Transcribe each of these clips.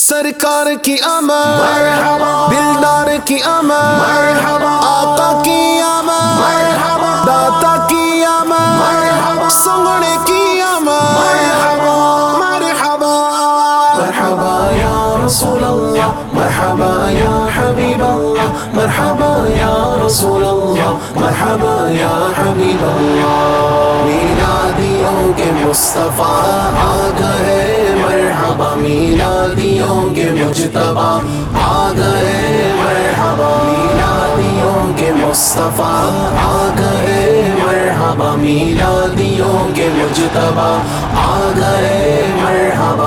سرکار کی آمد دلدار کی آمد آقا کی آمد داتا کی آمد سنگڑے کی آمد مرحبا مرحبا یا رسول اللہ مرحبا یا حبیب اللہ مرحبا یا رسول اللہ مرحبا یا حبیب اللہ میلادیوں کے مصطفیٰ آ گئے مرحبا میلادیوں کے مجتبیٰ آ گئے مرحبا میلادیوں کے مصطفیٰ آ گئے مرحبا میلادیوں کے مجتبیٰ آ گئے مرحبا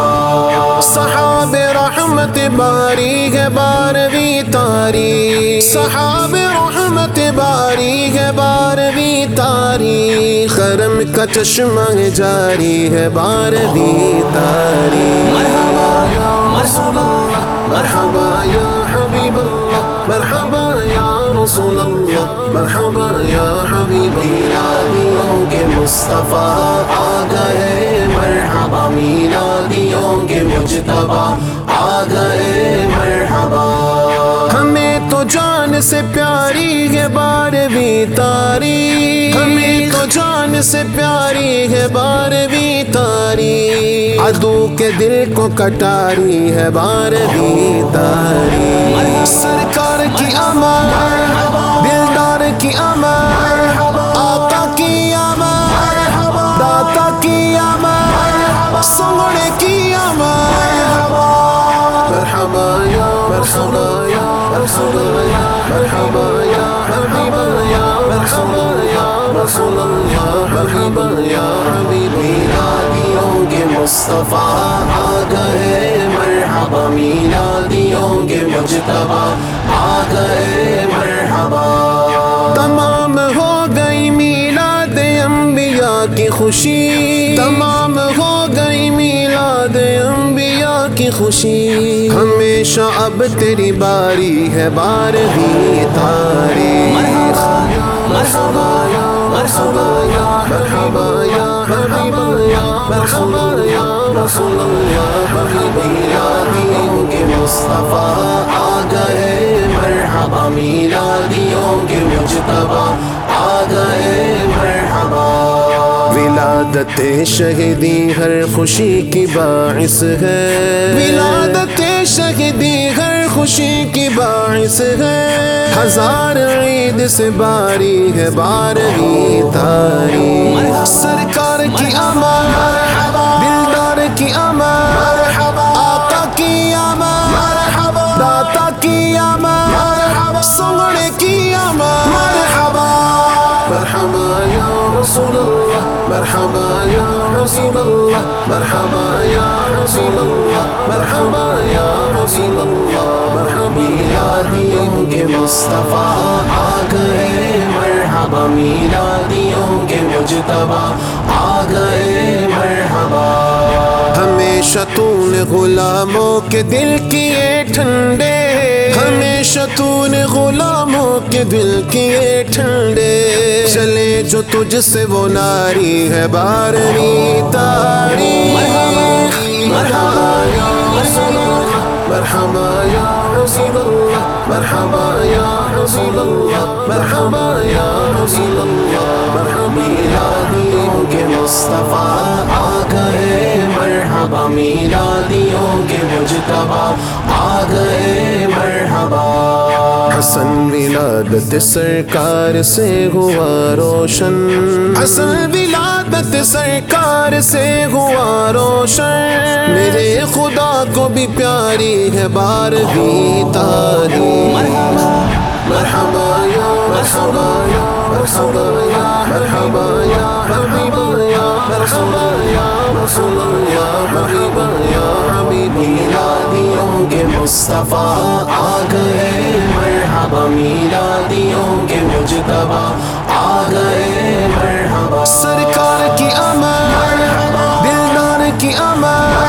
صحاب رحمت باری ہے بارہویں تاریخ صحاب رحمت باری ہے بارہویں تاریخ کرم کا چشمہ جاری ہے بارہویں تاریخ مرحبا یا رسول اللہ مرحبا یا حبیب اللہ مرحبا یا رسول اللہ مرحبا یا حبیب میلادیوں کے مصطفیٰ آ گئے مرحبا میلادیوں کے مجتبیٰ آ گئے مرحبا ہمیں تو جان سے پیاری ہے بارہویں تاریخ ہمیں تو جان سے پیاری ہے بارہویں تاریخ عدو کے دل کو کٹاری ہے بارہویں تاریخ سرکار کی آمد دلدار کی آمد آقا کی آمد داتا کی آمد سنگڑے کی آمد مرحبا یا رسول اللہ رسول اللہ مرحبا یا حبیب اللہ مرحبا یا رسول اللہ مرحبا یا حبیب میلادیوں کے مصطفیٰ آ گئے مرحبا میلادیوں کے مجتبیٰ آ گئے مرحبا تمام ہو گئی میلاد انبیاء کی خوشی تمام ہو گئی میلاد انبیاء کی خوشی ہمیشہ اب تیری باری ہے بارہویں تاریخ مرحبا یا رسول اللہ مرحبا یا حبیب اللہ مرحبا یا رسول اللہ مرحبا میلادیوں کے مصطفیٰ آ گئے مرحبا میلادیوں کے مجتبیٰ آ گئے مرحبا ولادت شہیدی ہر خوشی کی باعث ہے ولادت شہیدی ہر خوشی کی باعث ہے ہزار عید سے باری ہے بارہویں تاریخ سرکار کی آمد دلدار کی آمد آقا کی آمد داتا کی آمد سنگڑے کی آمد مرحبا یا رسول اللہ مرحبا یا رسول اللہ مرحبا یا رسول اللہ مرحبا یا رسول اللہ مرحبا میلادیوں کے مصطفیٰ آ گئے مرحبا میلادیوں کے مجتبیٰ آ گئے مرحبا ہمیشہ تو نے غلاموں کے دل کیے ٹھنڈے ہمیشہ تو نے غلاموں کے دل کیے ٹھنڈے چلے جو تجھ سے وہ ناری ہے بارہویں تاریخ مرحبا یا رسول اللہ مرحبا یا رسول اللہ مرحبا یا رسول اللہ مرحبا یا رسول اللہ مرحبا میلادیوں کے مصطفیٰ آ گئے مرحبا میلادیوں کے مجتبیٰ آ گئے مرحبا حسن ولادت سرکار سے ہوا روشن حسن ولادت سرکار سے ہوا روشن میرے خدا کو بھی پیاری ہے بارہویں تاریخ مرحبا یا رسول اللہ مرحبا یا مرحبا یا حبیب اللہ مرحبا یا رسول اللہ مرحبا یا حبیب میلادیوں کے مصطفیٰ آ گئے مرحبا میلادیوں کے مجتبیٰ آ گئے مرحبا سرکار کی آمد دلدار کی آمد